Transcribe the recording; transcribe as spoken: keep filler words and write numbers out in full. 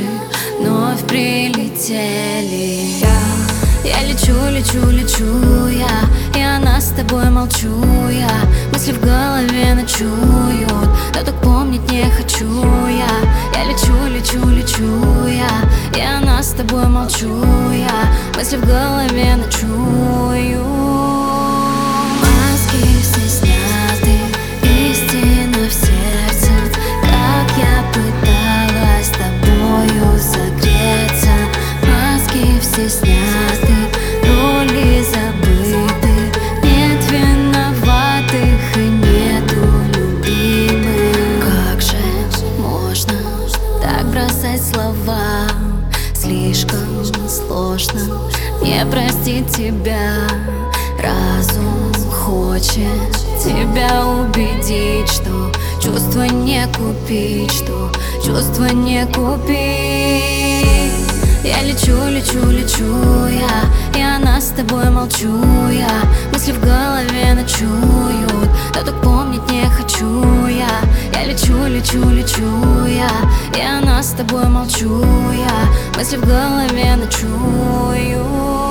вновь прилетели. Я, я лечу, лечу, лечу я, и она с тобой молчу я. Мысли в голове ночуют, но так помнить не хочу я. Я лечу, лечу, лечу я, и она с тобой молчу я. Мысли в голове ночуют. Маски все сняты, истина в сердце. Как я пыталась с тобою согреться. Маски все сняты, роли забыты. Нет виноватых и нету любимых. Как же можно так бросать слова? Слишком сложно мне простить тебя. Разум хочет тебя убедить, что чувства не купить, что чувства не купить. Я лечу, лечу, лечу я, и она с тобой молчу я. Мысли в голове ночуют, но так помнить не хочу я. Я лечу, лечу, лечу я, и она с тобой молчу я. Мысли в голове ночуют.